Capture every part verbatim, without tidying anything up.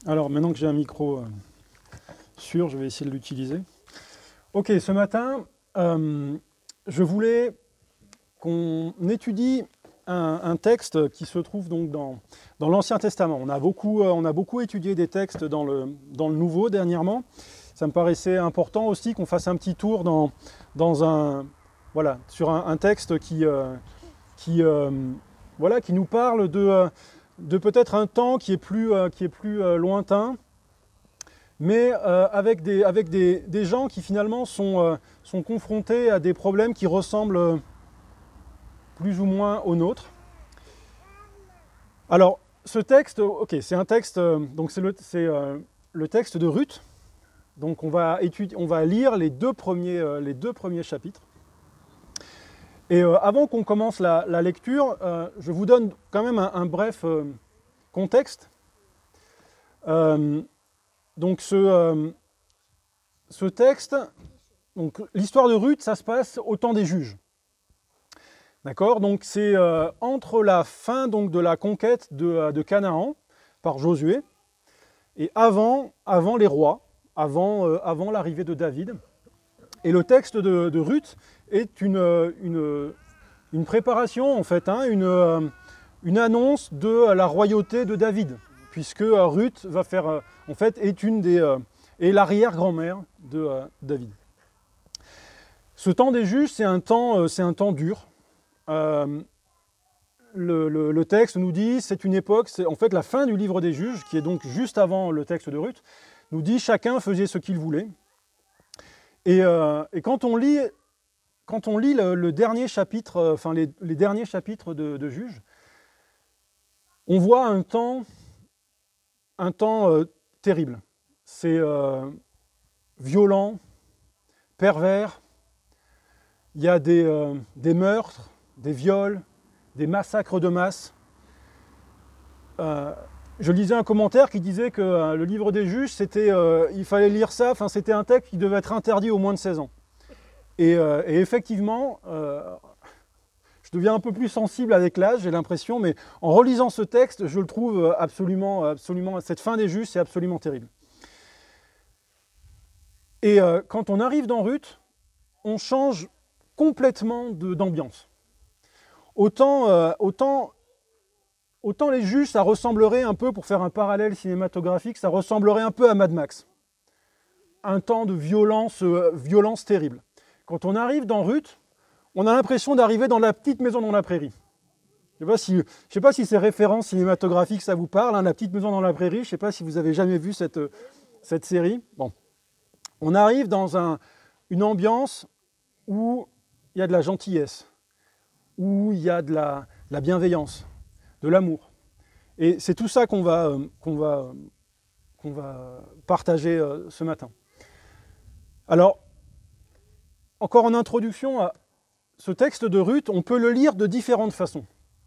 Alors maintenant que j'ai un micro euh, sûr, je vais essayer de l'utiliser. Ok, ce matin, euh, je voulais qu'on étudie un, un texte qui se trouve donc dans, dans l'Ancien Testament. On a, beaucoup, euh, on a beaucoup étudié des textes dans le, dans le Nouveau dernièrement. Ça me paraissait important aussi qu'on fasse un petit tour dans, dans un, voilà, sur un, un texte qui, euh, qui, euh, voilà, qui nous parle de, de peut-être un temps qui est plus, euh, qui est plus euh, lointain, mais euh, avec, des, avec des, des gens qui finalement sont, euh, sont confrontés à des problèmes qui ressemblent plus ou moins aux nôtres. Alors, ce texte, ok, c'est un texte, euh, donc c'est le, c'est, euh, le texte de Ruth. Donc on va, étudier, on va lire les deux premiers, euh, les deux premiers chapitres. Et euh, avant qu'on commence la, la lecture, euh, je vous donne quand même un, un bref euh, contexte. Euh, donc ce, euh, ce texte, donc l'histoire de Ruth, ça se passe au temps des juges. D'accord ? Donc c'est euh, entre la fin donc, de la conquête de, de Canaan par Josué et avant, avant les rois, avant, euh, avant l'arrivée de David. Et le texte de, de Ruth est une, une, une préparation, en fait, hein, une, une annonce de la royauté de David, puisque Ruth va faire, en fait, est une des euh, est l'arrière-grand-mère de euh, David. Ce temps des juges, c'est un temps, euh, c'est un temps dur. Euh, le, le, le texte nous dit, c'est une époque, c'est en fait la fin du livre des juges, qui est donc juste avant le texte de Ruth, nous dit chacun faisait ce qu'il voulait. Et, euh, et quand on lit, quand on lit le, le dernier chapitre, euh, enfin les, les derniers chapitres de, de Juges, on voit un temps, un temps euh, terrible. C'est euh, violent, pervers. Il y a des, euh, des meurtres, des viols, des massacres de masse. Euh, je lisais un commentaire qui disait que euh, le livre des juges, c'était, euh, il fallait lire ça, enfin, c'était un texte qui devait être interdit aux moins de seize ans. Et, euh, et effectivement, euh, je deviens un peu plus sensible avec l'âge, j'ai l'impression, mais en relisant ce texte, je le trouve absolument, absolument, cette fin des juges, c'est absolument terrible. Et euh, quand on arrive dans Ruth, on change complètement de, d'ambiance. Autant, euh, autant, autant les juges, ça ressemblerait un peu, pour faire un parallèle cinématographique, ça ressemblerait un peu à Mad Max. Un temps de violence, euh, violence terrible. Quand on arrive dans Ruth, on a l'impression d'arriver dans la petite maison dans la prairie. Je ne sais pas si, je sais pas si ces références cinématographiques, ça vous parle, hein, la petite maison dans la prairie. Je ne sais pas si vous avez jamais vu cette, cette série. Bon. On arrive dans un, une ambiance où il y a de la gentillesse, où il y a de la, de la bienveillance, de l'amour. Et c'est tout ça qu'on va, euh, qu'on va, euh, qu'on va partager euh, ce matin. Alors, encore en introduction à ce texte de Ruth, on peut le lire de différentes façons.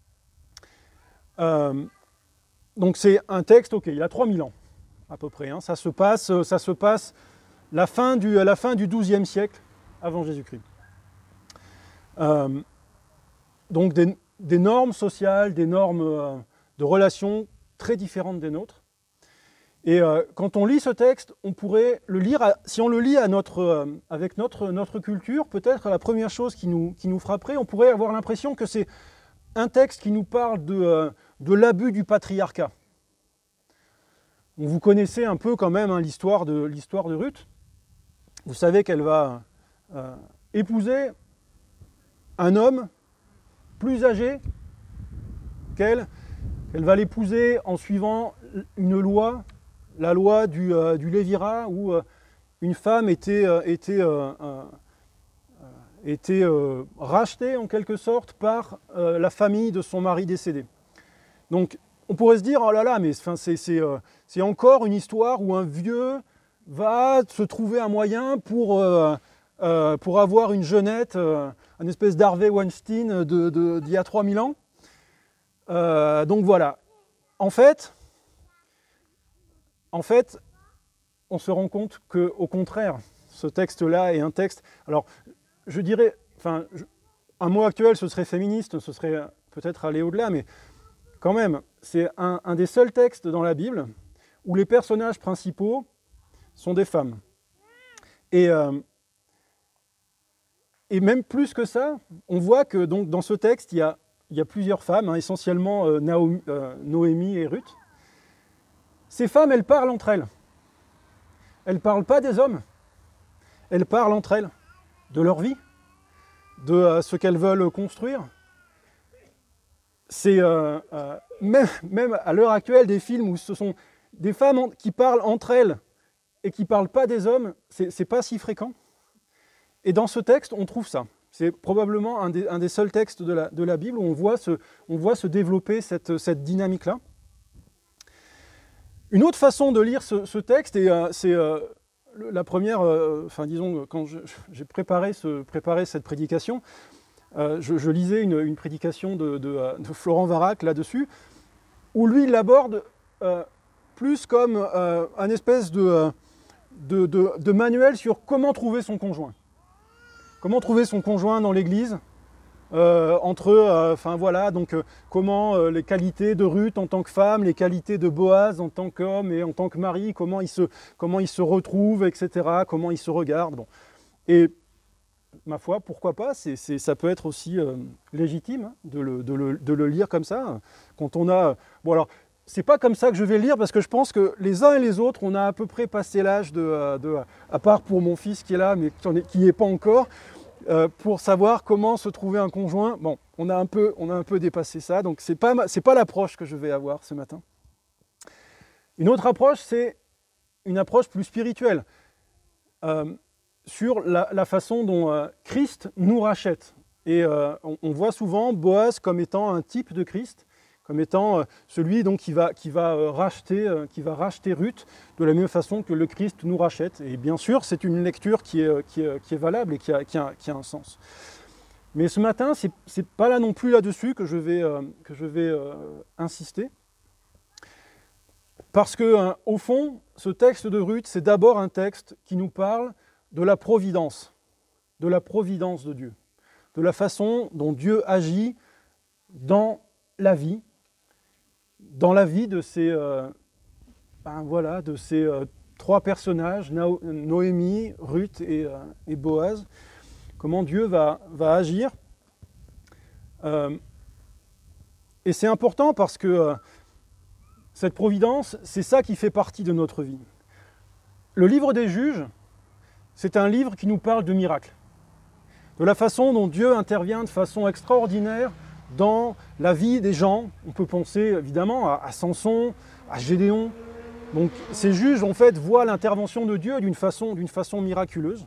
Euh, donc c'est un texte, ok, il a trois mille ans à peu près. Hein, ça se passe, ça se passe la fin du, à la fin du douzième siècle avant Jésus-Christ. Euh, donc des, des normes sociales, des normes euh, de relations très différentes des nôtres. Et euh, quand on lit ce texte, on pourrait le lire, à, si on le lit à notre, euh, avec notre, notre culture, peut-être la première chose qui nous, qui nous frapperait, on pourrait avoir l'impression que c'est un texte qui nous parle de, euh, de l'abus du patriarcat. Vous connaissez un peu quand même hein, l'histoire, de, l'histoire de Ruth. Vous savez qu'elle va euh, épouser un homme plus âgé qu'elle. Elle va l'épouser en suivant une loi, la loi du, euh, du Lévirat, où euh, une femme était, euh, était, euh, euh, était euh, rachetée en quelque sorte par euh, la famille de son mari décédé. Donc on pourrait se dire, oh là là, mais c'est, c'est, euh, c'est encore une histoire où un vieux va se trouver un moyen pour, euh, euh, pour avoir une jeunette, euh, une espèce d'Harvey Weinstein de, de, d'il y a trois mille ans. Euh, donc voilà. En fait, en fait, on se rend compte qu'au contraire, ce texte-là est un texte... Alors, je dirais... Enfin, je, un mot actuel, ce serait féministe, ce serait peut-être aller au-delà, mais quand même, c'est un, un des seuls textes dans la Bible où les personnages principaux sont des femmes. Et, euh, et même plus que ça, on voit que donc, dans ce texte, il y a, il y a plusieurs femmes, hein, essentiellement euh, Naomi, euh, Noémie et Ruth. Ces femmes, elles parlent entre elles. Elles ne parlent pas des hommes. Elles parlent entre elles de leur vie, de euh, ce qu'elles veulent construire. C'est euh, euh, même, même à l'heure actuelle des films où ce sont des femmes en, qui parlent entre elles et qui ne parlent pas des hommes, c'est, c'est pas si fréquent. Et dans ce texte, on trouve ça. C'est probablement un des, un des seuls textes de la, de la Bible où on voit se, on voit se développer cette, cette dynamique-là. Une autre façon de lire ce, ce texte, et euh, c'est euh, la première, euh, enfin disons, quand je, j'ai préparé, ce, préparé cette prédication, euh, je, je lisais une, une prédication de, de, de Florent Varac là-dessus, où lui, il l'aborde euh, plus comme euh, un espèce de, de, de, de manuel sur comment trouver son conjoint. Comment trouver son conjoint dans l'Église, euh, entre, enfin euh, voilà, donc euh, comment euh, les qualités de Ruth en tant que femme, les qualités de Boaz en tant qu'homme et en tant que mari, comment ils se, comment ils se retrouvent, et cetera, comment ils se regardent. Bon. Et ma foi, pourquoi pas, c'est, c'est, ça peut être aussi euh, légitime hein, de, le, de, le, de le lire comme ça, quand on a... Bon alors, c'est pas comme ça que je vais le lire, parce que je pense que les uns et les autres, on a à peu près passé l'âge de, de à part pour mon fils qui est là, mais qui n'y est pas encore, euh, pour savoir comment se trouver un conjoint. Bon, on a un peu, on a un peu dépassé ça, donc c'est pas, c'est pas l'approche que je vais avoir ce matin. Une autre approche, c'est une approche plus spirituelle, euh, sur la, la façon dont euh, Christ nous rachète. Et euh, on, on voit souvent Boaz comme étant un type de Christ, comme étant euh, celui donc, qui va, qui va, euh, racheter, euh, qui va racheter Ruth de la même façon que le Christ nous rachète. Et bien sûr, c'est une lecture qui est, qui est, qui est valable et qui a, qui, a, qui a un sens. Mais ce matin, ce n'est pas là non plus là-dessus que je vais, euh, que je vais euh, insister. Parce que, hein, au fond, ce texte de Ruth, c'est d'abord un texte qui nous parle de la providence, de la providence de Dieu, de la façon dont Dieu agit dans la vie, dans la vie de ces, euh, ben voilà, de ces euh, trois personnages, Nao- Noémie, Ruth et, euh, et Boaz, comment Dieu va, va agir. Euh, et c'est important parce que euh, cette providence, c'est ça qui fait partie de notre vie. Le livre des Juges, c'est un livre qui nous parle de miracles, de la façon dont Dieu intervient de façon extraordinaire dans la vie des gens. On peut penser évidemment à, à Samson, à Gédéon. Donc ces juges en fait voient l'intervention de Dieu d'une façon, d'une façon miraculeuse.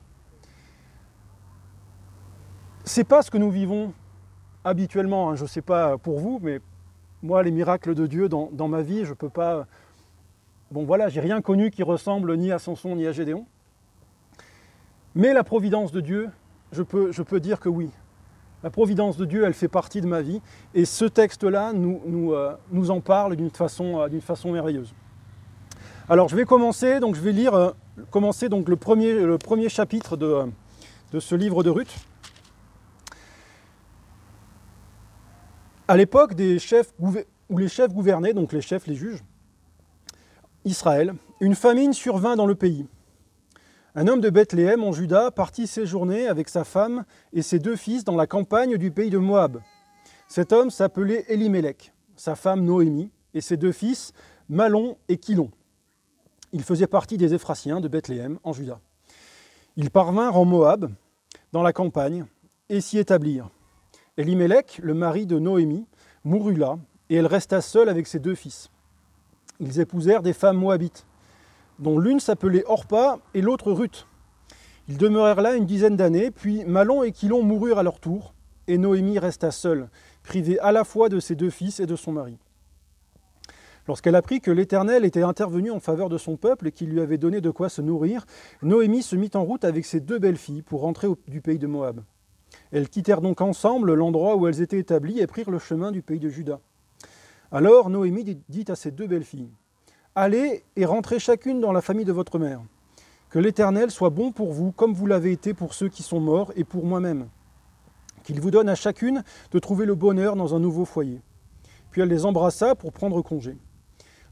C'est pas ce que nous vivons habituellement, hein. Je ne sais pas pour vous, mais moi les miracles de Dieu dans, dans ma vie, je peux pas. Bon voilà, j'ai rien connu qui ressemble ni à Samson ni à Gédéon. Mais la providence de Dieu, je peux, je peux dire que oui. La providence de Dieu, elle fait partie de ma vie. Et ce texte-là nous, nous, euh, nous en parle d'une façon, euh, d'une façon merveilleuse. Alors je vais commencer, donc je vais lire, euh, commencer donc le premier, le premier chapitre de, euh, de ce livre de Ruth. À l'époque des chefs, où les chefs gouvernaient, donc les chefs, les juges, Israël, une famine survint dans le pays. Un homme de Bethléem en Juda partit séjourner avec sa femme et ses deux fils dans la campagne du pays de Moab. Cet homme s'appelait Élimélec, sa femme Noémie et ses deux fils Malon et Kilon. Il faisait partie des Éphrasiens de Bethléem en Juda. Ils parvinrent en Moab, dans la campagne, et s'y établirent. Élimélec, le mari de Noémie, mourut là, et elle resta seule avec ses deux fils. Ils épousèrent des femmes moabites, dont l'une s'appelait Orpa et l'autre Ruth. Ils demeurèrent là une dizaine d'années, puis Malon et Kilon moururent à leur tour, et Noémie resta seule, privée à la fois de ses deux fils et de son mari. Lorsqu'elle apprit que l'Éternel était intervenu en faveur de son peuple et qu'il lui avait donné de quoi se nourrir, Noémie se mit en route avec ses deux belles-filles pour rentrer au, du pays de Moab. Elles quittèrent donc ensemble l'endroit où elles étaient établies et prirent le chemin du pays de Juda. Alors Noémie dit à ses deux belles-filles, « Allez et rentrez chacune dans la famille de votre mère. Que l'Éternel soit bon pour vous, comme vous l'avez été pour ceux qui sont morts et pour moi-même. Qu'il vous donne à chacune de trouver le bonheur dans un nouveau foyer. » Puis elle les embrassa pour prendre congé.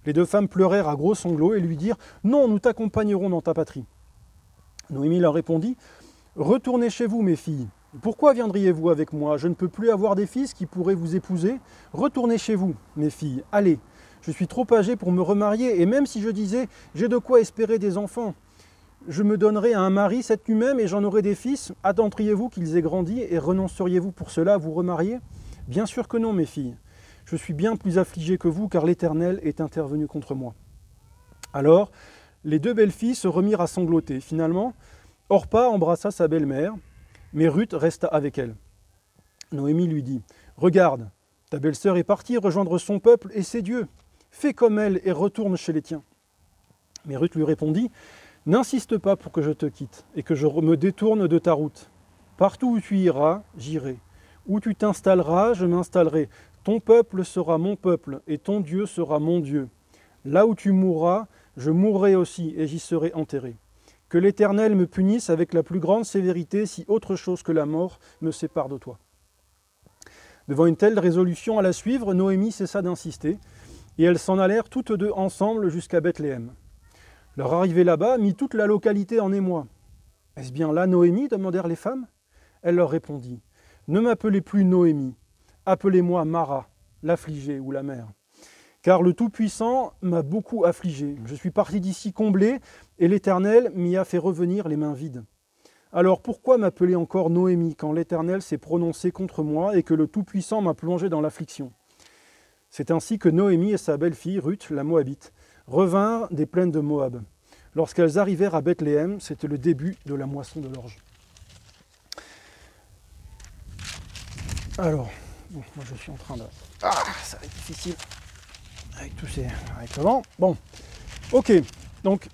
Les deux femmes pleurèrent à gros sanglots et lui dirent « Non, nous t'accompagnerons dans ta patrie. » Noémie leur répondit « Retournez chez vous, mes filles. Pourquoi viendriez-vous avec moi? Je ne peux plus avoir des fils qui pourraient vous épouser. Retournez chez vous, mes filles. Allez, je suis trop âgée pour me remarier, et même si je disais « J'ai de quoi espérer des enfants. Je me donnerai à un mari cette nuit même et j'en aurai des fils. Attendriez-vous qu'ils aient grandi et renonceriez-vous pour cela à vous remarier? Bien sûr que non, mes filles. Je suis bien plus affligée que vous, car l'Éternel est intervenu contre moi. » Alors, les deux belles filles se remirent à sangloter. Finalement, Orpa embrassa sa belle-mère, mais Ruth resta avec elle. Noémie lui dit « Regarde, ta belle-sœur est partie rejoindre son peuple et ses dieux. Fais comme elle et retourne chez les tiens. » Mais Ruth lui répondit « N'insiste pas pour que je te quitte et que je me détourne de ta route. Partout où tu iras, j'irai. Où tu t'installeras, je m'installerai. Ton peuple sera mon peuple et ton Dieu sera mon Dieu. Là où tu mourras, je mourrai aussi et j'y serai enterré. Que l'Éternel me punisse avec la plus grande sévérité si autre chose que la mort me sépare de toi. » Devant une telle résolution à la suivre, Noémie cessa d'insister et elles s'en allèrent toutes deux ensemble jusqu'à Bethléem. Leur arrivée là-bas mit toute la localité en émoi. « Est-ce bien là Noémie ?» demandèrent les femmes. Elle leur répondit « Ne m'appelez plus Noémie, appelez-moi Mara, l'affligée ou la mère. Car le Tout-Puissant m'a beaucoup affligée. Je suis partie d'ici comblée, et l'Éternel m'y a fait revenir les mains vides. Alors pourquoi m'appeler encore Noémie, quand l'Éternel s'est prononcé contre moi et que le Tout-Puissant m'a plongé dans l'affliction ?» C'est ainsi que Noémie et sa belle-fille, Ruth, la Moabite, revinrent des plaines de Moab. Lorsqu'elles arrivèrent à Bethléem, c'était le début de la moisson de l'orge. Alors, bon, moi je suis en train de... Ah, ça va être difficile avec tous ces... avec le vent. Bon, ok, donc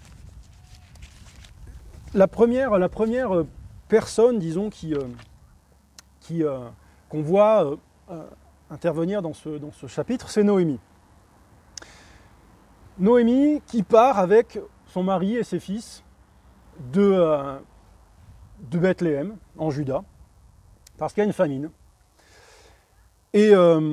la première, la première personne, disons, qui, euh, qui, euh, qu'on voit euh, euh, intervenir dans ce, dans ce chapitre, c'est Noémie. Noémie qui part avec son mari et ses fils de, euh, de Bethléem, en Juda, parce qu'il y a une famine. Et, euh,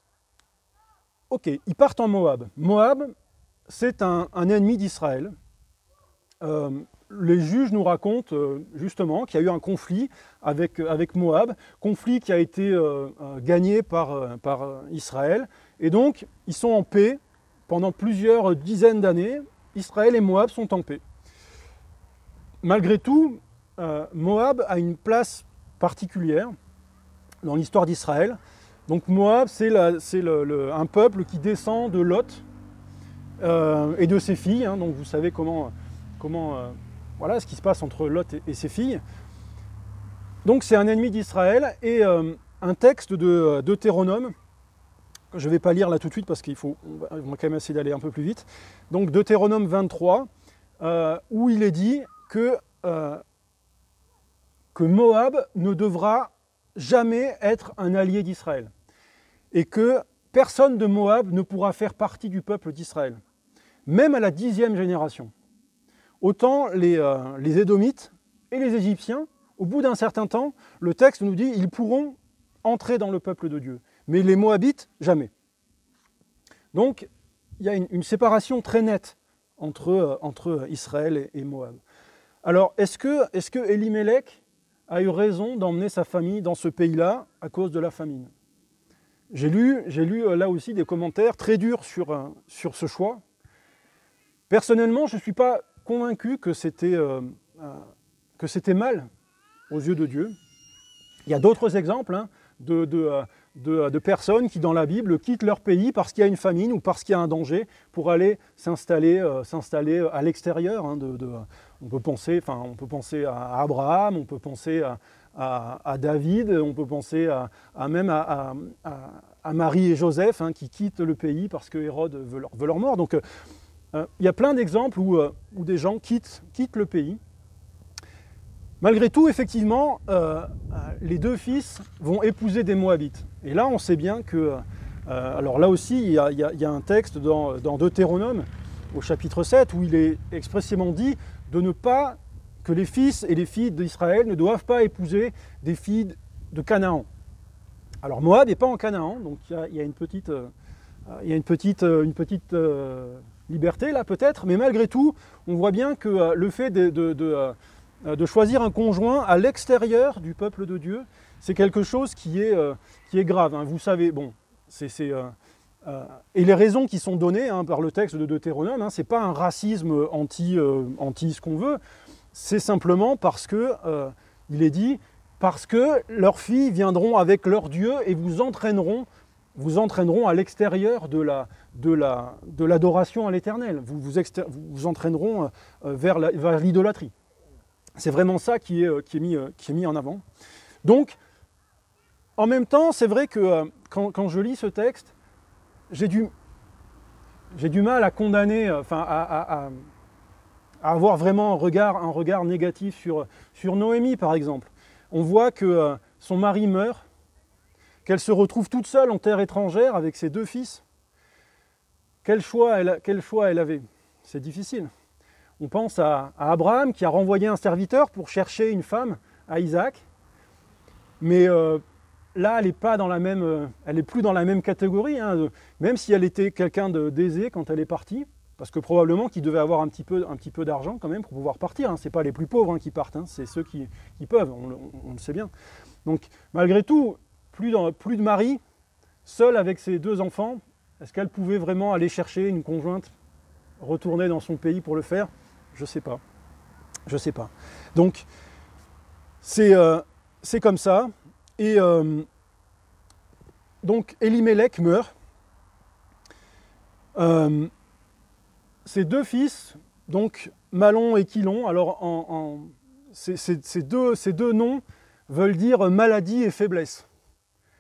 ok, ils partent en Moab. Moab, c'est un, un ennemi d'Israël. Euh, les juges nous racontent euh, justement qu'il y a eu un conflit avec, avec Moab, conflit qui a été euh, euh, gagné par, euh, par euh, Israël. Et donc, ils sont en paix. Pendant plusieurs dizaines d'années, Israël et Moab sont en paix. Malgré tout, euh, Moab a une place particulière dans l'histoire d'Israël. Donc Moab, c'est, la, c'est le, le, un peuple qui descend de Lot euh, et de ses filles. Hein, donc vous savez comment, comment euh, voilà ce qui se passe entre Lot et, et ses filles. Donc c'est un ennemi d'Israël et euh, un texte de Deutéronome. Je ne vais pas lire là tout de suite parce qu'il faut, on va, on va quand même essayer d'aller un peu plus vite. Donc Deutéronome vingt-trois, euh, où il est dit que, euh, que Moab ne devra jamais être un allié d'Israël et que personne de Moab ne pourra faire partie du peuple d'Israël, même à la dixième génération. Autant les, euh, les Édomites et les Égyptiens, au bout d'un certain temps, le texte nous dit ils pourront entrer dans le peuple de Dieu. Mais les Moabites, jamais. Donc, il y a une, une séparation très nette entre, euh, entre Israël et, et Moab. Alors, est-ce que, est-ce que Elimelech a eu raison d'emmener sa famille dans ce pays-là à cause de la famine? J'ai lu, j'ai lu euh, là aussi des commentaires très durs sur, euh, sur ce choix. Personnellement, je ne suis pas convaincu que c'était, euh, euh, que c'était mal aux yeux de Dieu. Il y a d'autres exemples hein, de... de euh, De, de personnes qui, dans la Bible, quittent leur pays parce qu'il y a une famine ou parce qu'il y a un danger pour aller s'installer, euh, s'installer à l'extérieur. Hein, de, de, on peut penser, enfin, on peut penser à Abraham, on peut penser à, à, à David, on peut penser à, à même à, à, à Marie et Joseph hein, qui quittent le pays parce que Hérode veut leur, veut leur mort. Donc, euh, il y a plein d'exemples où, euh, où des gens quittent, quittent le pays. Malgré tout, effectivement, euh, les deux fils vont épouser des Moabites. Et là, on sait bien que... Euh, alors là aussi, il y a, il y a, il y a un texte dans, dans Deutéronome, au chapitre sept, où il est expressément dit de ne pas... que les fils et les filles d'Israël ne doivent pas épouser des filles de Canaan. Alors Moab n'est pas en Canaan, donc il y a, il y a une petite... Euh, il y a une petite, une petite euh, liberté là peut-être, mais malgré tout, on voit bien que euh, le fait de, de, de, euh, de choisir un conjoint à l'extérieur du peuple de Dieu, c'est quelque chose qui est, euh, qui est grave. Hein. Vous savez, bon, c'est... c'est euh, euh, et les raisons qui sont données hein, par le texte de Deutéronome, hein, ce n'est pas un racisme anti, euh, anti ce qu'on veut, c'est simplement parce que, euh, il est dit, parce que leurs filles viendront avec leur Dieu et vous entraîneront, vous entraîneront à l'extérieur de la, de la, de l'adoration à l'Éternel. Vous vous, exter- vous entraîneront euh, vers, la, vers l'idolâtrie. C'est vraiment ça qui est, qui est, mis, qui est mis en avant. Donc, en même temps, c'est vrai que euh, quand, quand je lis ce texte, j'ai du, j'ai du mal à condamner, enfin, à, à, à, à avoir vraiment un regard, un regard négatif sur, sur Noémie, par exemple. On voit que euh, son mari meurt, qu'elle se retrouve toute seule en terre étrangère avec ses deux fils. Quel choix elle, quel choix elle avait? C'est difficile. On pense à, à Abraham qui a renvoyé un serviteur pour chercher une femme à Isaac. Mais euh, là, elle n'est pas dans la même, euh, elle est plus dans la même catégorie, hein, de, même si elle était quelqu'un de, d'aisé quand elle est partie, parce que probablement qu'il devait avoir un petit peu, un petit peu d'argent quand même pour pouvoir partir. Hein. Ce n'est pas les plus pauvres hein, qui partent, hein, c'est ceux qui, qui peuvent, on, on, on le sait bien. Donc malgré tout, plus, dans, plus de mari, seule avec ses deux enfants, est-ce qu'elle pouvait vraiment aller chercher une conjointe, retourner dans son pays pour le faire? Je ne sais pas. Je ne sais pas. Donc c'est, euh, c'est comme ça. Et euh, donc Elimelech meurt. Euh, ses deux fils, donc Mahlon et Chilon, alors en, en, ces, ces, ces, deux, ces deux noms veulent dire maladie et faiblesse. D'accord ?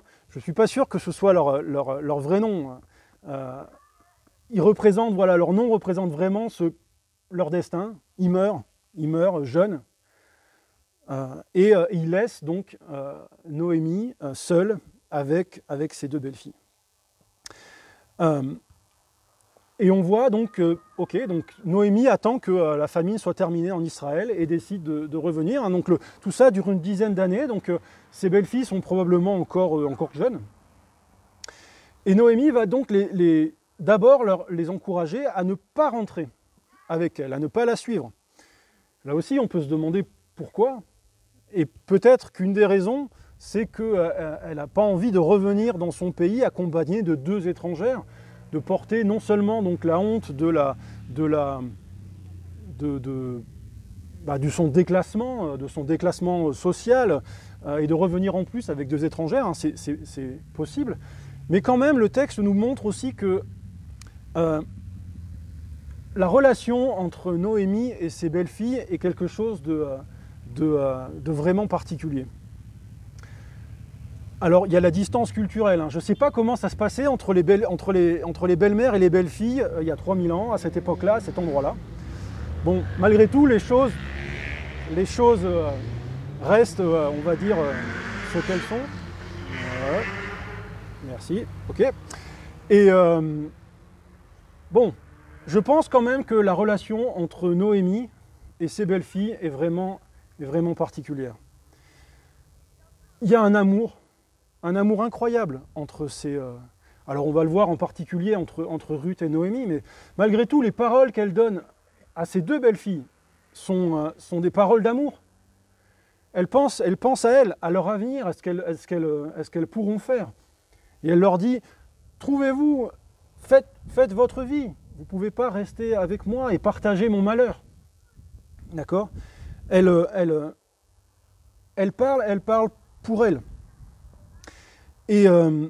Je ne suis pas sûr que ce soit leur, leur, leur vrai nom. Euh, ils représentent, voilà, leur nom représente vraiment ce, leur destin. Ils meurent, ils meurent jeunes. Euh, et euh, ils laissent donc euh, Noémie euh, seule avec, avec ses deux belles-filles. Euh, et on voit donc, euh, ok, donc Noémie attend que euh, la famine soit terminée en Israël et décide de, de revenir. Hein. Donc le, tout ça dure une dizaine d'années, donc euh, ses belles-filles sont probablement encore, euh, encore jeunes. Et Noémie va donc les, les, d'abord leur, les encourager à ne pas rentrer avec elle, à ne pas la suivre. Là aussi, on peut se demander pourquoi. Et peut-être qu'une des raisons, c'est qu'elle n'a pas envie de revenir dans son pays accompagnée de deux étrangères, de porter non seulement donc la honte de, la, de, la, de, de, bah, de son déclassement, de son déclassement social, euh, et de revenir en plus avec deux étrangères, hein, c'est, c'est, c'est possible. Mais quand même, le texte nous montre aussi que euh, la relation entre Noémie et ses belles-filles est quelque chose de... Euh, De, euh, de vraiment particulier. Alors, il y a la distance culturelle. Hein. Je ne sais pas comment ça se passait entre les, belles, entre les, entre les belles-mères et les belles-filles euh, il y a trois mille ans, à cette époque-là, à cet endroit-là. Bon, malgré tout, les choses, les choses euh, restent, euh, on va dire, euh, ce qu'elles sont. Voilà. Merci. OK. Et euh, bon, je pense quand même que la relation entre Noémie et ses belles-filles est vraiment... est vraiment particulière. Il y a un amour, un amour incroyable entre ces... Euh, alors on va le voir en particulier entre, entre Ruth et Noémie, mais malgré tout, les paroles qu'elle donne à ces deux belles-filles sont, euh, sont des paroles d'amour. Elle pense, elle pense à elles, à leur avenir, à ce qu'elles, à ce qu'elles, à ce qu'elles pourront faire. Et elle leur dit, trouvez-vous, faites, faites votre vie, vous ne pouvez pas rester avec moi et partager mon malheur. D'accord ? Elle, elle, elle, parle, elle parle pour elle. Et, euh,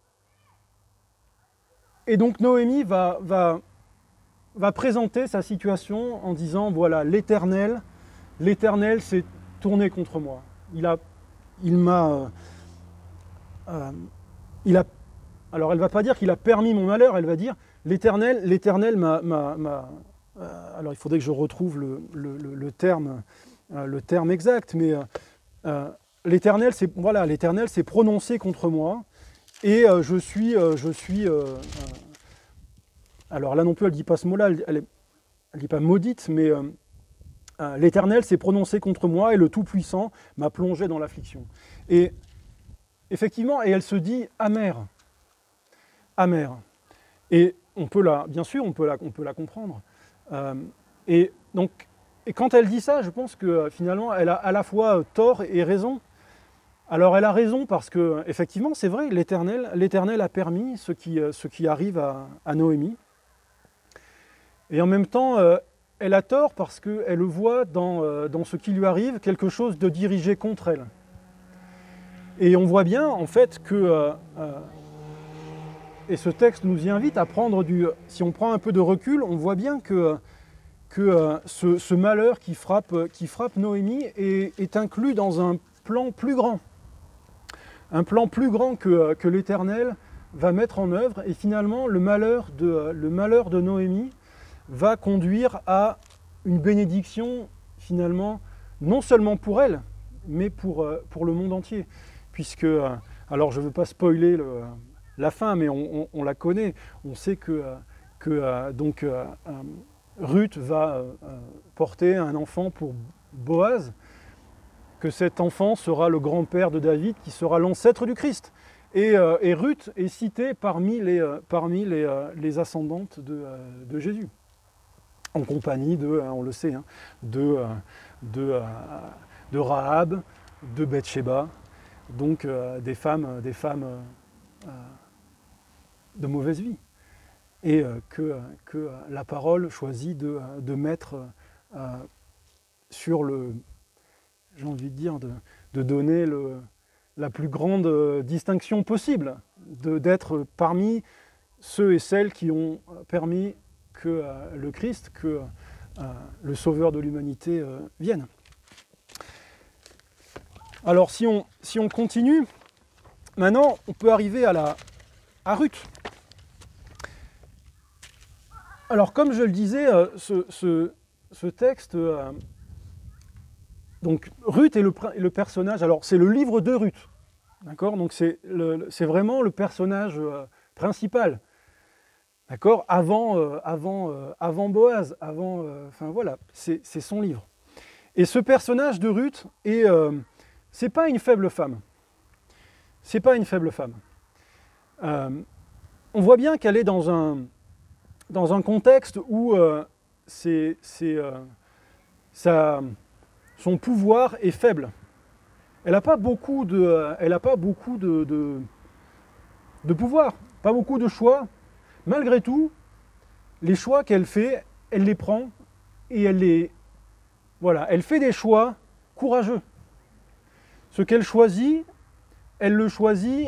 et donc Noémie va, va, va présenter sa situation en disant, voilà, l'Éternel, l'Éternel s'est tourné contre moi. Il a, il m'a, euh, euh, il a, alors elle ne va pas dire qu'il a permis mon malheur, elle va dire, l'Éternel, l'Éternel m'a, m'a, m'a euh, alors il faudrait que je retrouve le, le, le, le terme, euh, le terme exact, mais euh, euh, l'Éternel, c'est voilà, l'Éternel s'est prononcé contre moi et euh, je suis, euh, je suis. Euh, euh, alors là non plus, elle dit pas ce mot-là, elle, elle, elle dit pas maudite, mais euh, euh, l'Éternel s'est prononcé contre moi et le Tout-Puissant m'a plongé dans l'affliction. Et effectivement, et elle se dit amère. amère. Et on peut la, bien sûr, on peut la, on peut la comprendre. Euh, et donc, et quand elle dit ça, je pense que euh, finalement, elle a à la fois euh, tort et raison. Alors, elle a raison parce que, effectivement, c'est vrai, l'Éternel, l'Éternel a permis ce qui, euh, ce qui arrive à, à Noémie. Et en même temps, euh, elle a tort parce qu'elle voit dans, euh, dans ce qui lui arrive quelque chose de dirigé contre elle. Et on voit bien, en fait, que... Euh, euh, et ce texte nous y invite à prendre du... Si on prend un peu de recul, on voit bien que, que euh, ce, ce malheur qui frappe, qui frappe Noémie est, est inclus dans un plan plus grand. Un plan plus grand que, que l'Éternel va mettre en œuvre. Et finalement, le malheur de, le malheur de Noémie va conduire à une bénédiction, finalement, non seulement pour elle, mais pour, pour le monde entier. Puisque, alors je ne veux pas spoiler le, la fin, mais on, on, on la connaît. On sait que, que donc, Ruth va porter un enfant pour Boaz, que cet enfant sera le grand-père de David, qui sera l'ancêtre du Christ. Et, et Ruth est citée parmi les, parmi les, les ascendantes de, de Jésus, en compagnie de, on le sait, hein, de, de, de Rahab, de Bathsheba, donc euh, des femmes, des femmes euh, de mauvaise vie. Et euh, que, que la parole choisit de, de mettre euh, sur le, j'ai envie de dire, de, de donner le, la plus grande distinction possible, de, d'être parmi ceux et celles qui ont permis que euh, le Christ, que euh, le Sauveur de l'humanité euh, vienne. Alors si on, si on continue, maintenant on peut arriver à, la, à Ruth. Alors comme je le disais, euh, ce, ce, ce texte, euh, donc Ruth est le, le personnage, alors c'est le livre de Ruth, d'accord, donc c'est, le, c'est vraiment le personnage euh, principal, d'accord, avant, euh, avant, euh, avant Boaz, avant, euh, enfin voilà, c'est, c'est son livre. Et ce personnage de Ruth est... Euh, c'est pas une faible femme. C'est pas une faible femme. Euh, on voit bien qu'elle est dans un, dans un contexte où euh, c'est, c'est, euh, ça, son pouvoir est faible. Elle n'a pas beaucoup de, elle a pas beaucoup de, de, de pouvoir, pas beaucoup de choix. Malgré tout, les choix qu'elle fait, elle les prend et elle les, voilà, elle fait des choix courageux. Ce qu'elle choisit, elle le choisit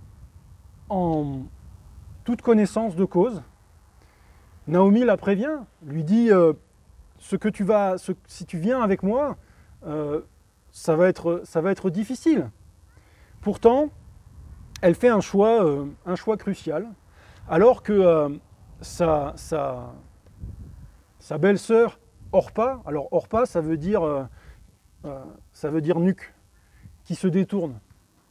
en toute connaissance de cause. Naomi la prévient, lui dit euh, ce que tu vas, ce, si tu viens avec moi, euh, ça va être, ça va être difficile. Pourtant, elle fait un choix, euh, un choix crucial, alors que euh, sa, sa, sa belle-sœur Orpa, alors Orpa, ça veut dire, euh, euh, ça veut dire nuque, qui se détourne. D'accord ?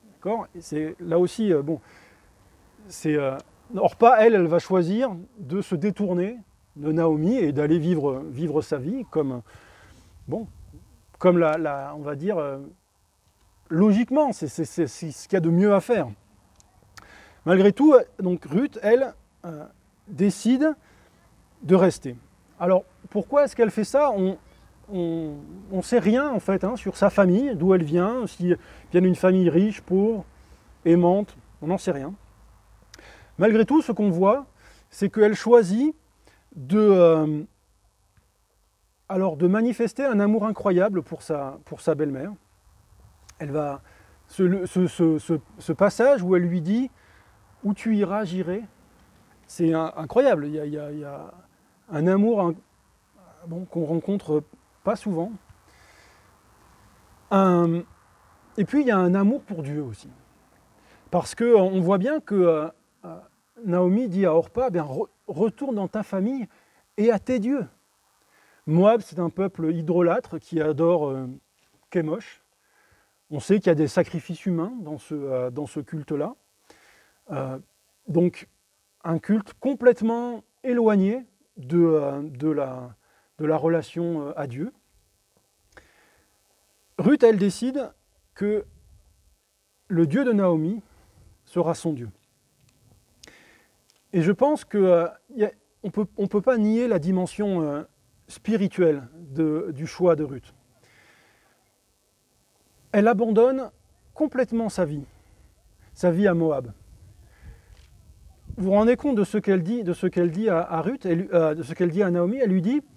Et c'est là aussi, euh, bon, c'est euh, Orpa, elle, elle va choisir de se détourner de Naomi et d'aller vivre, vivre sa vie comme, bon, comme la, la, on va dire, euh, logiquement, c'est, c'est, c'est, c'est ce qu'il y a de mieux à faire. Malgré tout, donc Ruth, elle, euh, décide de rester. Alors, pourquoi est-ce qu'elle fait ça ? On ne sait rien, en fait, hein, sur sa famille, d'où elle vient, si elle vient d'une famille riche, pauvre, aimante, on n'en sait rien. Malgré tout, ce qu'on voit, c'est qu'elle choisit de, euh, alors de manifester un amour incroyable pour sa, pour sa belle-mère. Elle va, ce, ce, ce, ce, ce passage où elle lui dit « Où tu iras, j'irai », c'est un, incroyable. Il y a, il y a, il y a un amour un, bon, qu'on rencontre pas souvent. Un, et puis, il y a un amour pour Dieu aussi. Parce qu'on voit bien que euh, Naomi dit à Orpa, bien, re, retourne dans ta famille et à tes dieux. Moab, c'est un peuple idolâtre qui adore euh, Kémosh. On sait qu'il y a des sacrifices humains dans ce, euh, dans ce culte-là. Euh, donc, un culte complètement éloigné de, euh, de, la, de la relation euh, à Dieu. Ruth, elle décide que le Dieu de Naomi sera son Dieu. Et je pense qu'on euh, ne peut, on peut pas nier la dimension euh, spirituelle de, du choix de Ruth. Elle abandonne complètement sa vie, sa vie à Moab. Vous vous rendez compte de ce qu'elle dit, de ce qu'elle dit à, à Ruth, elle, euh, de ce qu'elle dit à Naomi? Elle lui dit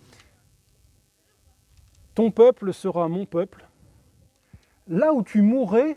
« Ton peuple sera mon peuple. Là où tu mourrais,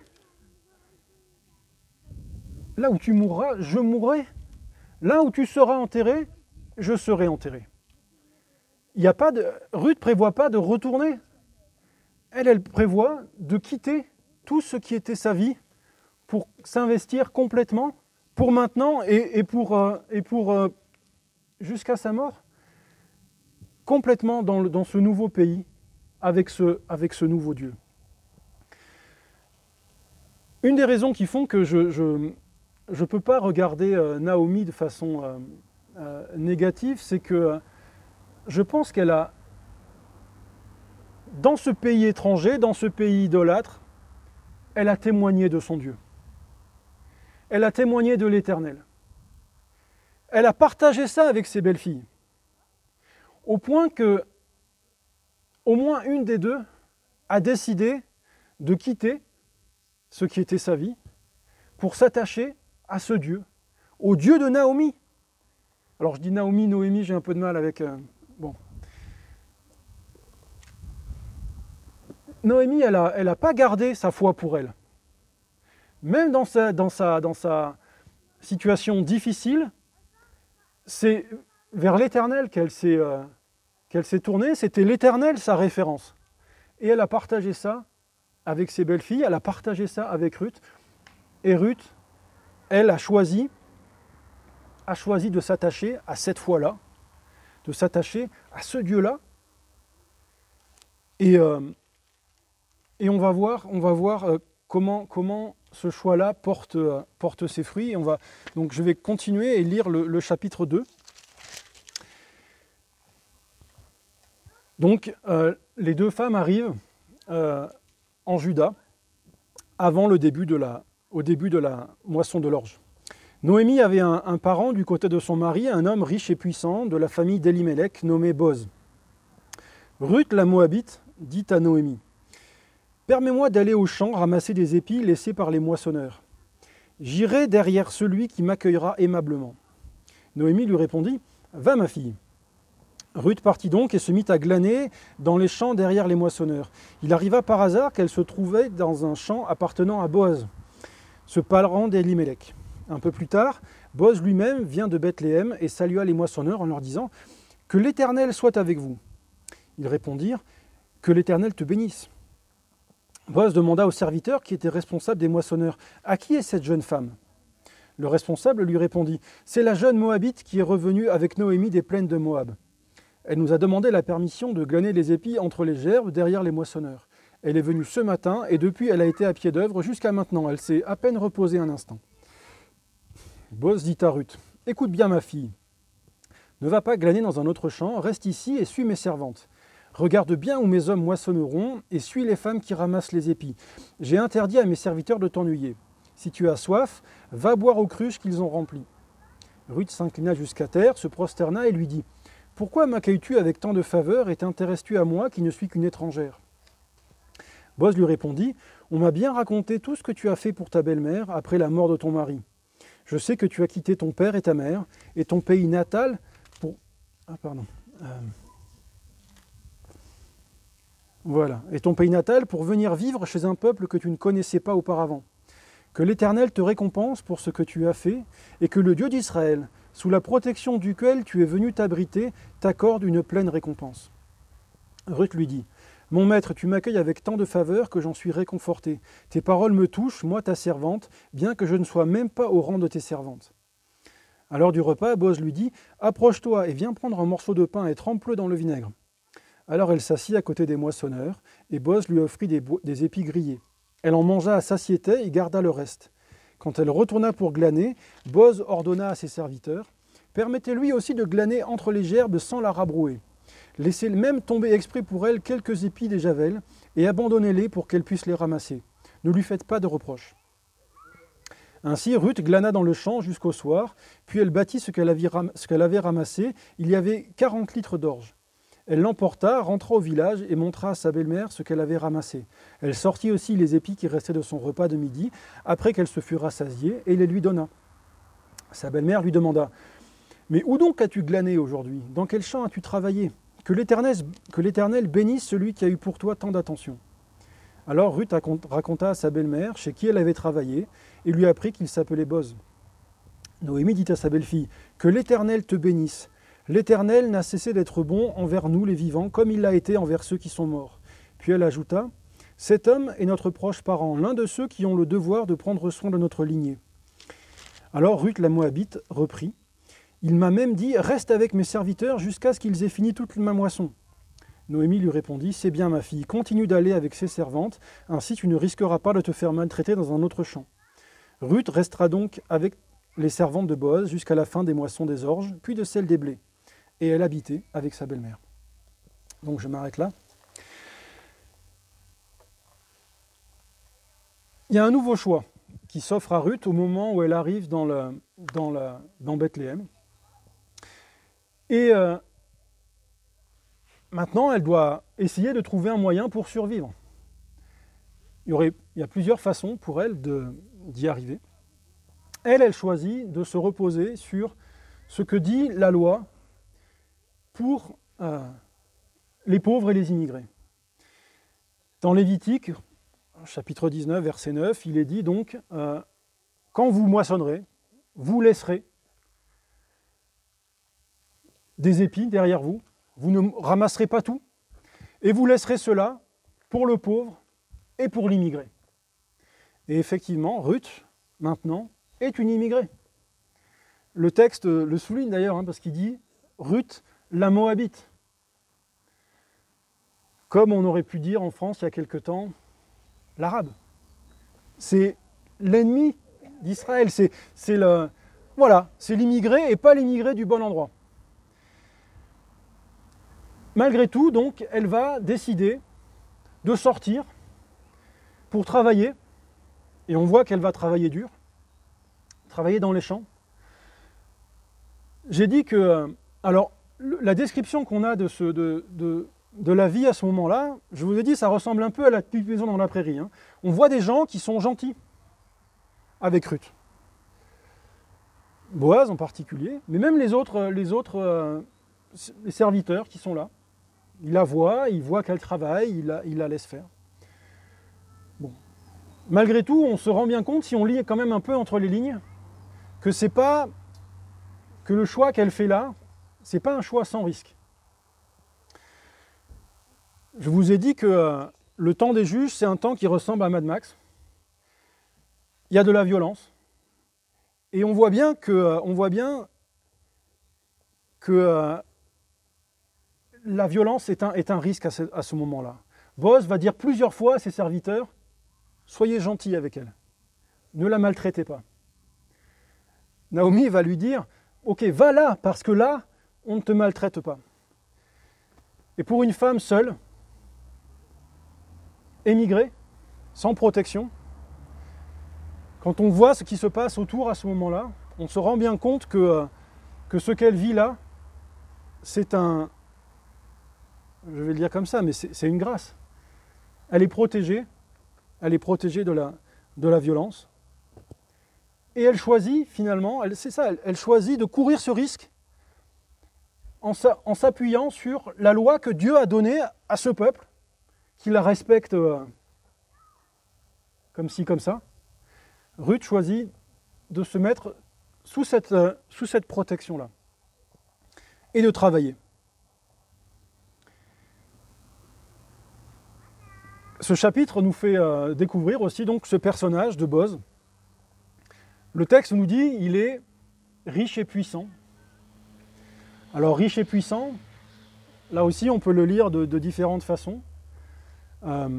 là où tu mourras, je mourrai. Là où tu seras enterré, je serai enterré. » Il y a pas de, Ruth ne prévoit pas de retourner. Elle, elle prévoit de quitter tout ce qui était sa vie pour s'investir complètement, pour maintenant et, et pour, euh, et pour euh, jusqu'à sa mort, complètement dans, le, dans ce nouveau pays, avec ce, avec ce nouveau Dieu. Une des raisons qui font que je ne je, peux pas regarder euh, Naomi de façon euh, euh, négative, c'est que euh, je pense qu'elle a, dans ce pays étranger, dans ce pays idolâtre, elle a témoigné de son Dieu. Elle a témoigné de l'Éternel. Elle a partagé ça avec ses belles-filles. Au point que, au moins une des deux a décidé de quitter ce qui était sa vie pour s'attacher à ce Dieu, au Dieu de Naomi. Alors je dis Naomi, Noémie, j'ai un peu de mal avec... Euh, bon. Noémie, elle n'a elle a pas gardé sa foi pour elle. Même dans sa, dans sa, dans sa situation difficile, c'est vers l'Éternel qu'elle s'est, euh, qu'elle s'est tournée. C'était l'Éternel sa référence. Et elle a partagé ça avec ses belles-filles, elle a partagé ça avec Ruth. Et Ruth, elle a choisi, a choisi de s'attacher à cette foi-là, de s'attacher à ce Dieu-là. Et, euh, et on va voir, on va voir euh, comment, comment ce choix-là porte, euh, porte ses fruits. Et on va, donc je vais continuer et lire le, le chapitre deux. Donc euh, les deux femmes arrivent euh, en Juda avant le début de la, au début de la moisson de l'orge. Noémie avait un, un parent du côté de son mari, un homme riche et puissant de la famille d'Elimelech nommé Boz. Ruth la Moabite dit à Noémie: « Permets-moi d'aller au champ ramasser des épis laissés par les moissonneurs. J'irai derrière celui qui m'accueillera aimablement. » Noémie lui répondit: « Va ma fille. » Ruth partit donc et se mit à glaner dans les champs derrière les moissonneurs. Il arriva par hasard qu'elle se trouvait dans un champ appartenant à Boaz, ce parent d'Elimelech. Un peu plus tard, Boaz lui-même vient de Bethléem et salua les moissonneurs en leur disant: « Que l'Éternel soit avec vous. » Ils répondirent: « Que l'Éternel te bénisse. » Boaz demanda au serviteur qui était responsable des moissonneurs: « À qui est cette jeune femme ?» Le responsable lui répondit: « C'est la jeune Moabite qui est revenue avec Noémie des plaines de Moab. Elle nous a demandé la permission de glaner les épis entre les gerbes derrière les moissonneurs. Elle est venue ce matin et depuis elle a été à pied d'œuvre jusqu'à maintenant. Elle s'est à peine reposée un instant. » Boaz dit à Ruth: « Écoute bien ma fille, ne va pas glaner dans un autre champ, reste ici et suis mes servantes. Regarde bien où mes hommes moissonneront et suis les femmes qui ramassent les épis. J'ai interdit à mes serviteurs de t'ennuyer. Si tu as soif, va boire aux cruches qu'ils ont remplies. » Ruth s'inclina jusqu'à terre, se prosterna et lui dit: « Pourquoi m'accueilles-tu avec tant de faveur et t'intéresses-tu à moi qui ne suis qu'une étrangère ?» Boaz lui répondit: « On m'a bien raconté tout ce que tu as fait pour ta belle-mère après la mort de ton mari. Je sais que tu as quitté ton père et ta mère et ton pays natal pour... Ah, pardon. Euh... Voilà. Et ton pays natal pour venir vivre chez un peuple que tu ne connaissais pas auparavant. Que l'Éternel te récompense pour ce que tu as fait et que le Dieu d'Israël, sous la protection duquel tu es venu t'abriter, t'accorde une pleine récompense. » Ruth lui dit: « Mon maître, tu m'accueilles avec tant de faveur que j'en suis réconforté. Tes paroles me touchent, moi ta servante, bien que je ne sois même pas au rang de tes servantes. » À l'heure du repas, Boaz lui dit: « Approche-toi et viens prendre un morceau de pain et trempe-le dans le vinaigre. » Alors elle s'assit à côté des moissonneurs, et Boaz lui offrit des, bo- des épis grillés. Elle en mangea à satiété et garda le reste. Quand elle retourna pour glaner, Boaz ordonna à ses serviteurs: « Permettez-lui aussi de glaner entre les gerbes sans la rabrouer. Laissez même tomber exprès pour elle quelques épis des javelles, et abandonnez-les pour qu'elle puisse les ramasser. Ne lui faites pas de reproches. » Ainsi, Ruth glana dans le champ jusqu'au soir, puis elle bâtit ce qu'elle avait, ram- ce qu'elle avait ramassé. Il y avait quarante litres d'orge. Elle l'emporta, rentra au village et montra à sa belle-mère ce qu'elle avait ramassé. Elle sortit aussi les épis qui restaient de son repas de midi, après qu'elle se fut rassasiée, et les lui donna. Sa belle-mère lui demanda « Mais où donc as-tu glané aujourd'hui? Dans quel champ as-tu travaillé? Que l'Éternel, que l'Éternel bénisse celui qui a eu pour toi tant d'attention. » Alors Ruth raconta à sa belle-mère chez qui elle avait travaillé, et lui apprit qu'il s'appelait Boz. Noémie dit à sa belle-fille « Que l'Éternel te bénisse. L'Éternel n'a cessé d'être bon envers nous les vivants, comme il l'a été envers ceux qui sont morts. » Puis elle ajouta « Cet homme est notre proche parent, l'un de ceux qui ont le devoir de prendre soin de notre lignée. » Alors Ruth la Moabite reprit « Il m'a même dit « Reste avec mes serviteurs jusqu'à ce qu'ils aient fini toute ma moisson. » Noémie lui répondit « C'est bien ma fille, continue d'aller avec ses servantes, ainsi tu ne risqueras pas de te faire maltraiter dans un autre champ. » Ruth restera donc avec les servantes de Boaz jusqu'à la fin des moissons des orges, puis de celles des blés. Et elle habitait avec sa belle-mère. Donc je m'arrête là. Il y a un nouveau choix qui s'offre à Ruth au moment où elle arrive dans, le, dans, la, dans Bethléem. Et euh, maintenant, elle doit essayer de trouver un moyen pour survivre. Il y, aurait, il y a plusieurs façons pour elle de, d'y arriver. Elle, elle choisit de se reposer sur ce que dit la loi pour euh, les pauvres et les immigrés. Dans Lévitique, chapitre dix-neuf, verset neuf, il est dit donc euh, « Quand vous moissonnerez, vous laisserez des épis derrière vous, vous ne ramasserez pas tout, et vous laisserez cela pour le pauvre et pour l'immigré. » Et effectivement, Ruth, maintenant, est une immigrée. Le texte le souligne d'ailleurs, hein, parce qu'il dit « Ruth, la Moabite ». Comme on aurait pu dire en France il y a quelque temps, l'arabe. C'est l'ennemi d'Israël, c'est, c'est, le, voilà, c'est l'immigré et pas l'immigré du bon endroit. Malgré tout, donc, elle va décider de sortir pour travailler, et on voit qu'elle va travailler dur, travailler dans les champs. J'ai dit que, alors, la description qu'on a de, ce, de, de, de la vie à ce moment-là, je vous ai dit, ça ressemble un peu à la petite maison dans la prairie. Hein. On voit des gens qui sont gentils avec Ruth. Boaz en particulier, mais même les autres, les autres euh, les serviteurs qui sont là. Il la voit, il voit qu'elle travaille, il la, il la laisse faire. Bon. Malgré tout, on se rend bien compte, si on lit quand même un peu entre les lignes, que c'est pas que le choix qu'elle fait là, c'est pas un choix sans risque. Je vous ai dit que euh, le temps des juges, c'est un temps qui ressemble à Mad Max. Il y a de la violence. Et on voit bien que, euh, on voit bien que euh, la violence est un, est un risque à ce, à ce moment-là. Boaz va dire plusieurs fois à ses serviteurs, soyez gentils avec elle, ne la maltraitez pas. Naomi va lui dire, ok, va là, parce que là, on ne te maltraite pas. Et pour une femme seule, émigrée, sans protection, quand on voit ce qui se passe autour à ce moment-là, on se rend bien compte que, que ce qu'elle vit là, c'est un, je vais le dire comme ça, mais c'est, c'est une grâce. Elle est protégée, elle est protégée de la, de la violence, et elle choisit finalement, elle, c'est ça, elle, elle choisit de courir ce risque en, sa, en s'appuyant sur la loi que Dieu a donnée à ce peuple, qui la respecte euh, comme ci, comme ça. Ruth choisit de se mettre sous cette, euh, sous cette protection-là et de travailler. Ce chapitre nous fait euh, découvrir aussi donc ce personnage de Boz. Le texte nous dit il est riche et puissant. Alors riche et puissant, là aussi on peut le lire de, de différentes façons. Euh,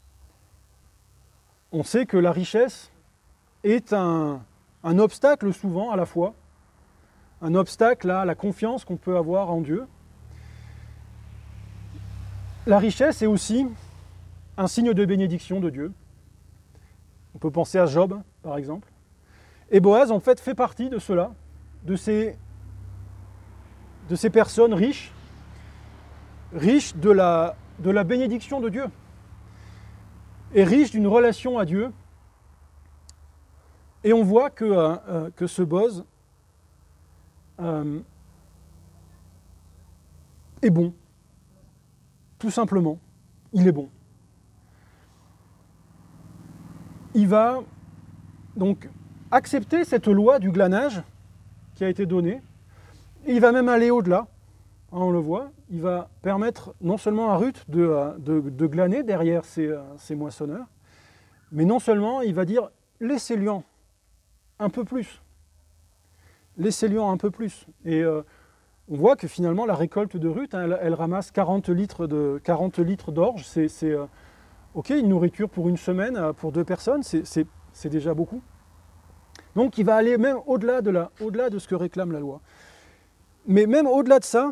on sait que la richesse est un, un obstacle souvent à la foi, un obstacle à la confiance qu'on peut avoir en Dieu. La richesse est aussi un signe de bénédiction de Dieu. On peut penser à Job, par exemple. Et Boaz, en fait, fait partie de cela, de ces, de ces personnes riches, riches de la, de la bénédiction de Dieu, et riches d'une relation à Dieu. Et on voit que, euh, que ce Boaz euh, est bon, tout simplement, il est bon. Il va donc accepter cette loi du glanage qui a été donnée, et il va même aller au-delà, hein, on le voit, il va permettre non seulement à Ruth de, de, de glaner derrière ses, ses moissonneurs, mais non seulement il va dire laissez-lui un peu plus, laissez-lui un peu plus. Et euh, on voit que finalement la récolte de Ruth, hein, elle, elle ramasse quarante litres de, quarante litres d'orge, c'est, c'est euh, ok, une nourriture pour une semaine, euh, pour deux personnes, c'est, c'est, c'est déjà beaucoup. Donc il va aller même au-delà de, la, au-delà de ce que réclame la loi. Mais même au-delà de ça,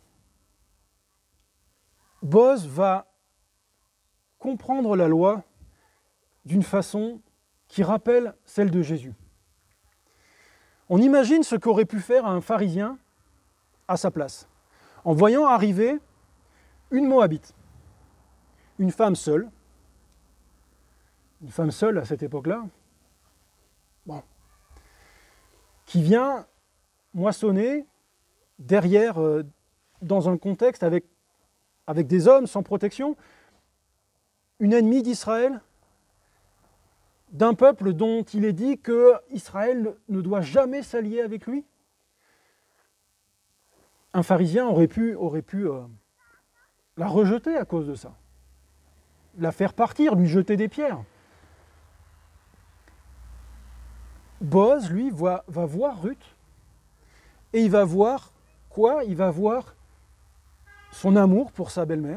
Boaz va comprendre la loi d'une façon qui rappelle celle de Jésus. On imagine ce qu'aurait pu faire un pharisien à sa place, en voyant arriver une Moabite, une femme seule, une femme seule à cette époque-là, bon, qui vient moissonner derrière, euh, dans un contexte avec, avec des hommes sans protection, une ennemie d'Israël, d'un peuple dont il est dit que Israël ne doit jamais s'allier avec lui. Un pharisien aurait pu, aurait pu euh, la rejeter à cause de ça, la faire partir, lui jeter des pierres. Boaz, lui, va, va voir Ruth, et il va voir quoi? Il va voir son amour pour sa belle-mère.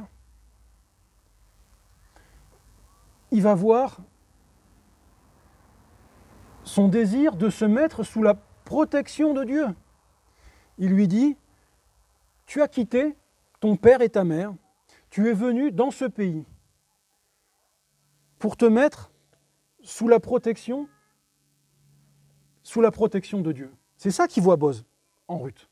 Il va voir son désir de se mettre sous la protection de Dieu. Il lui dit, tu as quitté ton père et ta mère, tu es venu dans ce pays pour te mettre sous la protection, sous la protection de Dieu. C'est ça qu'il voit Boaz en Ruth.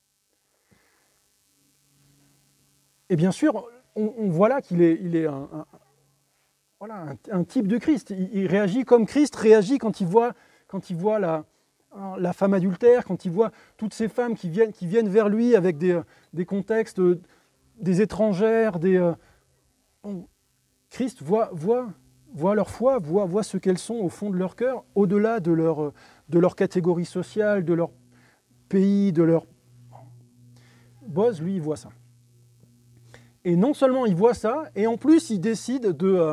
Et bien sûr, on, on voit là qu'il est, il est un, un, voilà, un, un type de Christ. Il, il réagit comme Christ réagit quand il voit, quand il voit la, la femme adultère, quand il voit toutes ces femmes qui viennent, qui viennent vers lui avec des, des contextes, des étrangères. Des, bon, Christ voit, voit, voit leur foi, voit, voit ce qu'elles sont au fond de leur cœur, au-delà de leur, de leur catégorie sociale, de leur pays, de leur... Boaz, lui, il voit ça. Et non seulement il voit ça, et en plus il décide de, euh,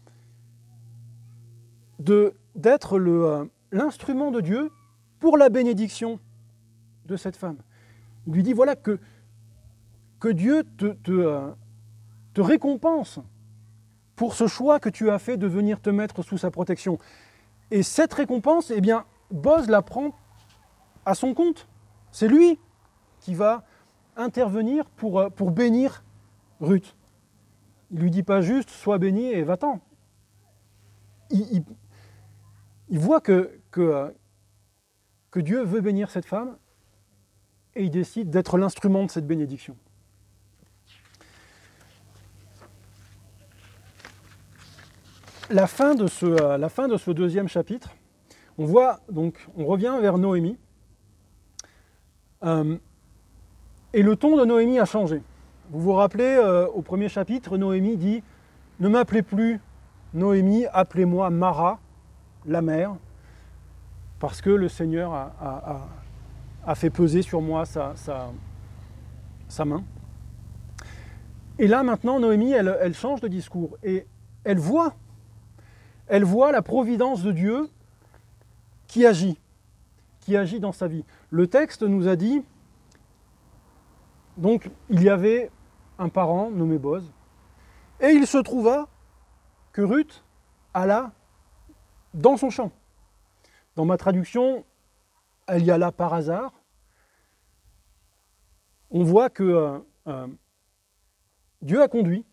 de, d'être le, euh, l'instrument de Dieu pour la bénédiction de cette femme. Il lui dit, voilà, que, que Dieu te, te, euh, te récompense pour ce choix que tu as fait de venir te mettre sous sa protection. Et cette récompense, eh bien, Boaz la prend à son compte. C'est lui qui va intervenir pour, pour bénir Ruth. Il ne lui dit pas juste, sois béni et va-t'en. Il, il, il voit que, que, que Dieu veut bénir cette femme et il décide d'être l'instrument de cette bénédiction. La fin de ce, la fin de ce deuxième chapitre, on voit, donc, on revient vers Noémie. Euh, et le ton de Noémie a changé. Vous vous rappelez, euh, au premier chapitre, Noémie dit « Ne m'appelez plus Noémie, appelez-moi Mara, la mère, parce que le Seigneur a, a, a, a fait peser sur moi sa, sa, sa main. » Et là, maintenant, Noémie, elle, elle change de discours et elle voit, elle voit la providence de Dieu qui agit, qui agit dans sa vie. Le texte nous a dit, donc, il y avait un parent nommé Boaz, et il se trouva que Ruth alla dans son champ. Dans ma traduction, elle y alla par hasard. On voit que euh, euh, Dieu a conduit,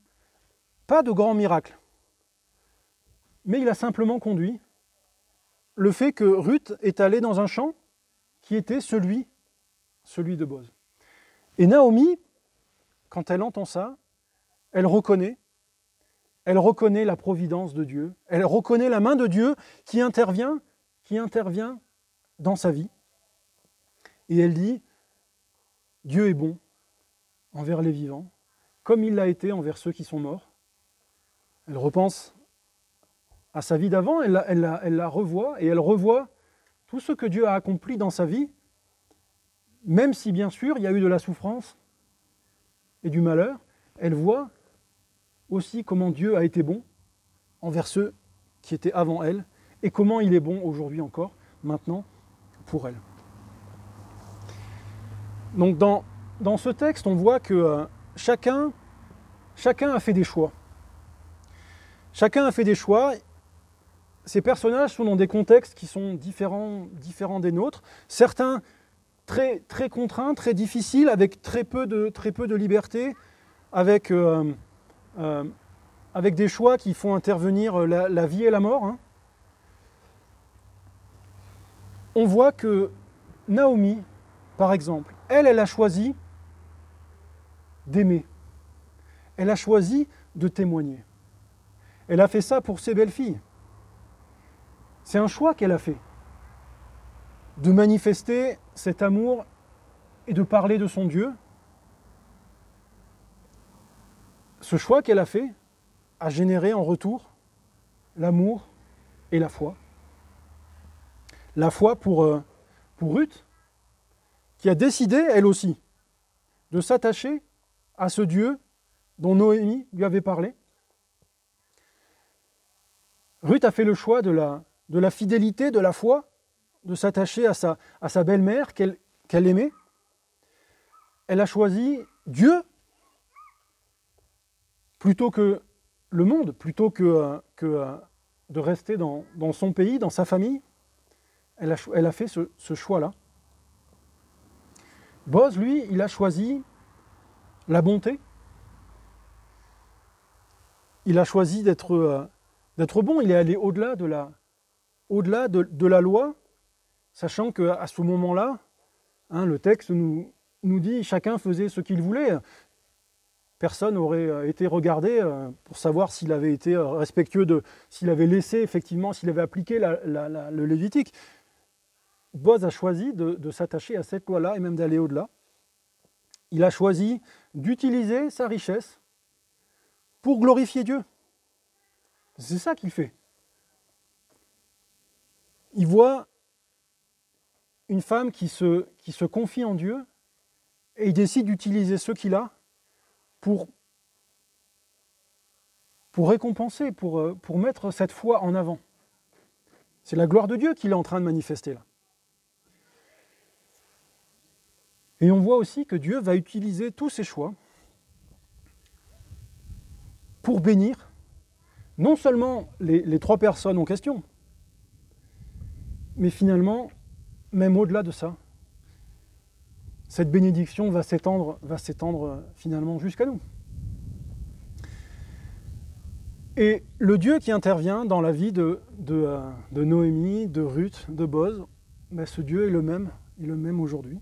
pas de grand miracle, mais il a simplement conduit le fait que Ruth est allée dans un champ qui était celui, celui de Boz. Et Naomi, quand elle entend ça, elle reconnaît, elle reconnaît la providence de Dieu, elle reconnaît la main de Dieu qui intervient, qui intervient dans sa vie. Et elle dit, Dieu est bon envers les vivants, comme il l'a été envers ceux qui sont morts. Elle repense à sa vie d'avant, elle la, elle, la, elle la revoit, et elle revoit tout ce que Dieu a accompli dans sa vie, même si bien sûr il y a eu de la souffrance et du malheur, elle voit aussi comment Dieu a été bon envers ceux qui étaient avant elle, et comment il est bon aujourd'hui encore, maintenant, pour elle. Donc dans, dans ce texte, on voit que euh, chacun, chacun a fait des choix. Chacun a fait des choix. Ces personnages sont dans des contextes qui sont différents, différents des nôtres. Certains très, très contraints, très difficiles, avec très peu de, très peu de liberté, avec, euh, euh, avec des choix qui font intervenir la, la vie et la mort. Hein. On voit que Naomi, par exemple, elle, elle a choisi d'aimer. Elle a choisi de témoigner. Elle a fait ça pour ses belles-filles. C'est un choix qu'elle a fait, de manifester cet amour et de parler de son Dieu. Ce choix qu'elle a fait a généré en retour l'amour et la foi. La foi pour, euh, pour Ruth, qui a décidé, elle aussi, de s'attacher à ce Dieu dont Noémie lui avait parlé. Ruth a fait le choix de la, de la fidélité, de la foi, de s'attacher à sa, à sa belle-mère qu'elle, qu'elle aimait. Elle a choisi Dieu plutôt que le monde, plutôt que, que de rester dans, dans son pays, dans sa famille. Elle a, elle a fait ce, ce choix-là. Boz, lui, il a choisi la bonté. Il a choisi d'être, euh, d'être bon. Il est allé au-delà de la, au-delà de, de la loi, sachant qu'à ce moment-là, hein, le texte nous, nous dit chacun faisait ce qu'il voulait. Personne n'aurait été regardé pour savoir s'il avait été respectueux de, s'il avait laissé effectivement, s'il avait appliqué la, la, la, le Lévitique. Boz a choisi de, de s'attacher à cette loi-là et même d'aller au-delà. Il a choisi d'utiliser sa richesse pour glorifier Dieu. C'est ça qu'il fait. Il voit une femme qui se, qui se confie en Dieu et il décide d'utiliser ce qu'il a pour, pour récompenser, pour, pour mettre cette foi en avant. C'est la gloire de Dieu qu'il est en train de manifester là. Et on voit aussi que Dieu va utiliser tous ses choix pour bénir non seulement les, les trois personnes en question, mais finalement, même au-delà de ça, cette bénédiction va s'étendre, va s'étendre finalement jusqu'à nous. Et le Dieu qui intervient dans la vie de, de, de Noémie, de Ruth, de Boz, ben ce Dieu est le même, est le même aujourd'hui.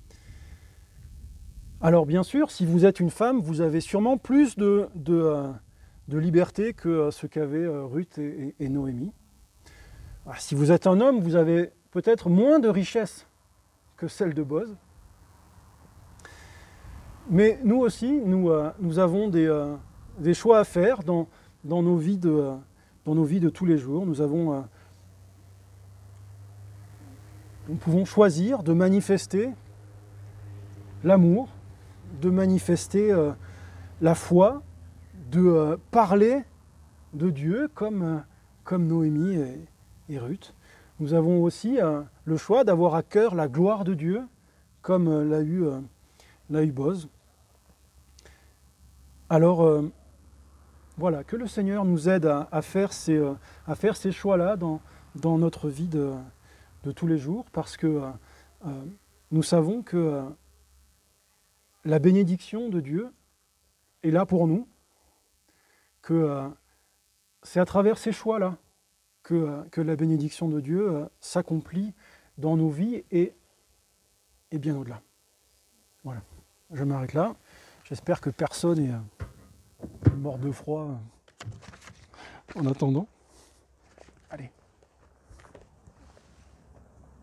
Alors bien sûr, si vous êtes une femme, vous avez sûrement plus de, de, de liberté que ce qu'avaient Ruth et, et, et Noémie. Alors, si vous êtes un homme, vous avez peut-être moins de richesse que celle de Boz. Mais nous aussi, nous, euh, nous avons des, euh, des choix à faire dans, dans, nos vies de, euh, dans nos vies de tous les jours. Nous, avons, euh, nous pouvons choisir de manifester l'amour, de manifester euh, la foi, de euh, parler de Dieu comme, euh, comme Noémie et, et Ruth. Nous avons aussi euh, le choix d'avoir à cœur la gloire de Dieu comme euh, l'a eu, euh, l'a eu Boz. Alors euh, voilà, que le Seigneur nous aide à, à faire ces, euh, à faire ces choix-là dans, dans notre vie de, de tous les jours, parce que euh, euh, nous savons que euh, la bénédiction de Dieu est là pour nous, que euh, c'est à travers ces choix-là que, que la bénédiction de Dieu euh, s'accomplit dans nos vies et, et bien au-delà. Voilà, je m'arrête là. J'espère que personne est euh, mort de froid euh, en attendant. Allez.